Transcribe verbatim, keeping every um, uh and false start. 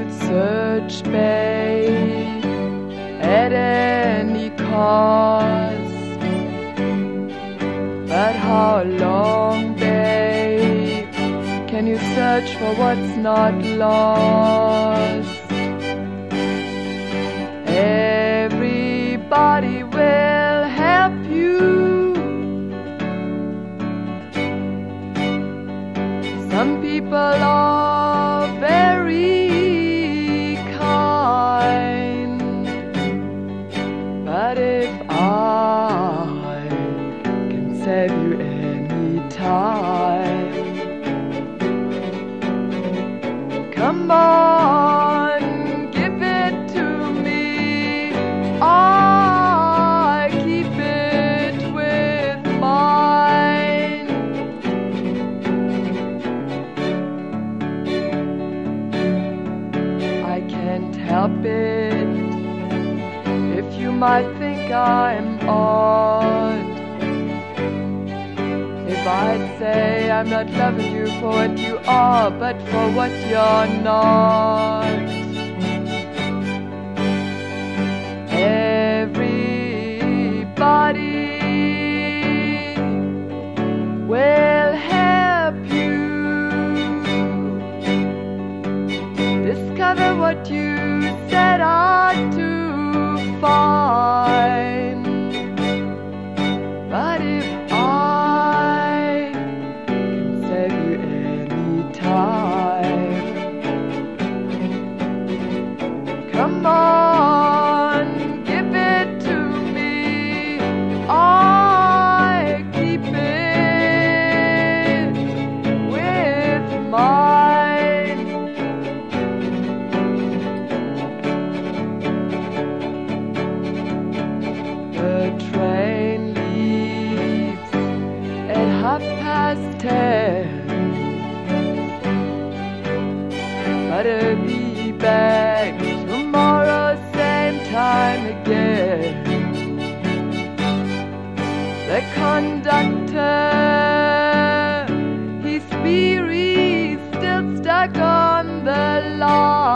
you'd search, babe, at any cost. But how long, babe, can you search for what's not lost? Everybody will help you. Some people are very kind, but if I can save you any time, come on, give it to me. I keep it with mine. I can't help it if you might think I'm odd, if I say I'm not loving you for what you are, but for what you're not. Everybody will help you discover what you set out to find. But if I can save you any time, come on, give it to me. I keep it with mine. The train leaves at half past ten, but I'll be back tomorrow same time again. The conductor, he's weary, still stuck on the line.